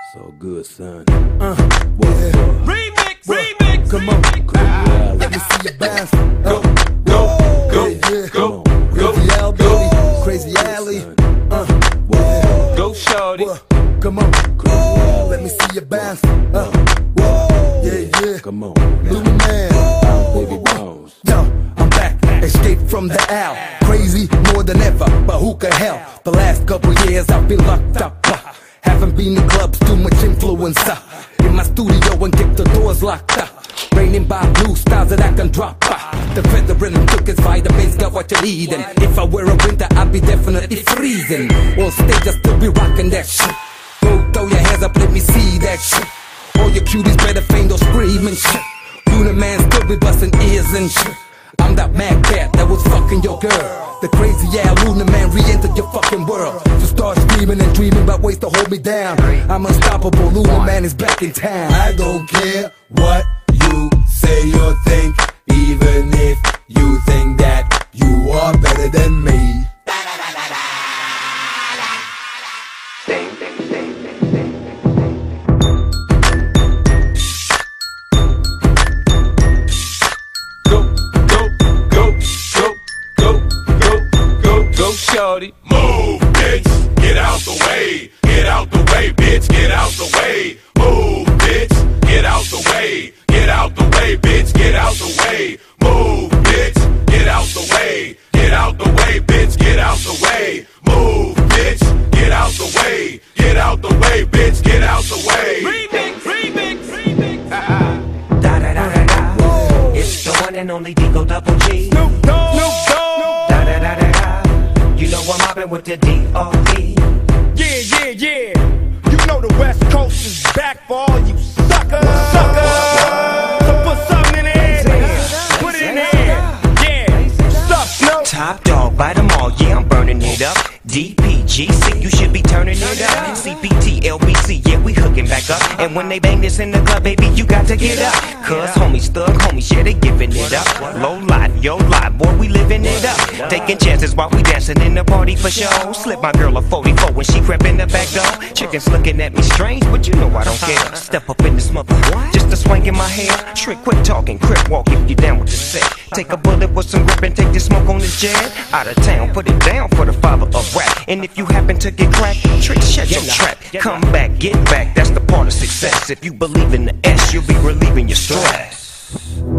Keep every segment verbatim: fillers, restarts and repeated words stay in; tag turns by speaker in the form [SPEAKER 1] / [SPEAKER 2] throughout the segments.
[SPEAKER 1] So good, son.
[SPEAKER 2] Uh, yeah.
[SPEAKER 3] Remix,
[SPEAKER 2] What?
[SPEAKER 3] remix,
[SPEAKER 2] Come on.
[SPEAKER 3] remix.
[SPEAKER 1] Ah,
[SPEAKER 2] Let me see you bounce.
[SPEAKER 3] Go, go, go,
[SPEAKER 2] Yeah, yeah.
[SPEAKER 3] go,
[SPEAKER 2] Crazy
[SPEAKER 3] go,
[SPEAKER 2] Al,
[SPEAKER 3] go,
[SPEAKER 2] baby. Crazy Alley. Uh, yeah.
[SPEAKER 3] go, shorty.
[SPEAKER 2] What? Come on. Let me see you bounce. Uh, what? Yeah, yeah.
[SPEAKER 1] Come on.
[SPEAKER 2] Louis Man.
[SPEAKER 1] Bounce, baby, bounce.
[SPEAKER 2] Yo, I'm back, escape from the owl. Crazy more than ever, but who can help? The last couple years I've been locked up. uh, Haven't been in clubs, too much influence. uh, In my studio and keep the doors locked up. Raining by blue stars that I can drop. uh, The veteran took his vitamins, got what you need. And if I were a winter, I'd be definitely freezing. On stage, I still be rocking that shit. Go throw your hands up, let me see that shit. All your cuties better faint or screaming shit. Luna Man still be busting ears and shit. I'm that mad cat that was fucking your girl. The crazy Al Luna Man re-entered your fucking world. So start screaming and dreaming about ways to hold me down. I'm unstoppable, Luna Man is back in town.
[SPEAKER 4] I don't care what you say or think, even if you think that you are better than me.
[SPEAKER 3] Shorty.
[SPEAKER 5] Move, bitch, get out the way. Get out the way, bitch, get out the way. Move, bitch, get out the way. Get out the way, bitch, get out the way. Move, bitch, get out the way. Get out the way, bitch, get out the way. Move, bitch, get out the way. Get out the way, bitch, get out the way.
[SPEAKER 3] Remix, remix, remix.
[SPEAKER 6] Da da da da da. It's the one and only Digo Double G.
[SPEAKER 3] Snoop Dogg, Snoop Dogg.
[SPEAKER 6] Da da da da da. You know I'm mobbing with the D R E.
[SPEAKER 3] Yeah, yeah, yeah. You know the West Coast is back for all you suckers. Suckers. So put something in the air. Put it in the air. Yeah. Suck, Snoop.
[SPEAKER 6] Top dog, bite them all, yeah, I'm burning it up. D P G C, you should be turning it up. C P T, L B C, yeah, we hooking back up. And when they bang this in the club, baby, you got to get up. Cause homies, thug homies, yeah, they giving it up. Low life, yo life, boy, we living it up. Taking chances while we dancing in the party for show. Slip my girl a forty-four when she crept in the back door. Chickens looking at me strange, but you know I don't care. Step up in this mother, just a swank in my hair. Trick, quit talking, crip walk if you down with the set. Take a bullet with some grip and take the smoke on this jet. Out of town, put it down for the father of rap. And if you happen to get cracked, trick, shut your trap. Come back, get back, that's the part of success. If you believe in the S, you'll be relieving your stress.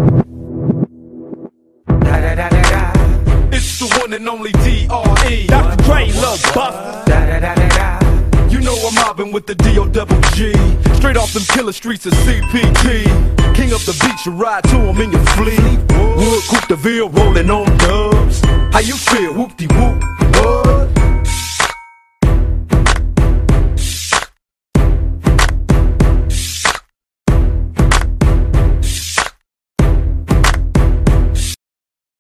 [SPEAKER 6] Da da da da da.
[SPEAKER 3] It's the one and only D R E. Doctor Dre, Lil Buster.
[SPEAKER 6] Da da da da da.
[SPEAKER 3] You know I'm mobbing with the D O double G. Straight off them killer streets of C P T. King up the beach, you ride to him in your fleet. Wood, Coupe de Ville, rolling on dubs. How you feel? Whoop-de-whoop.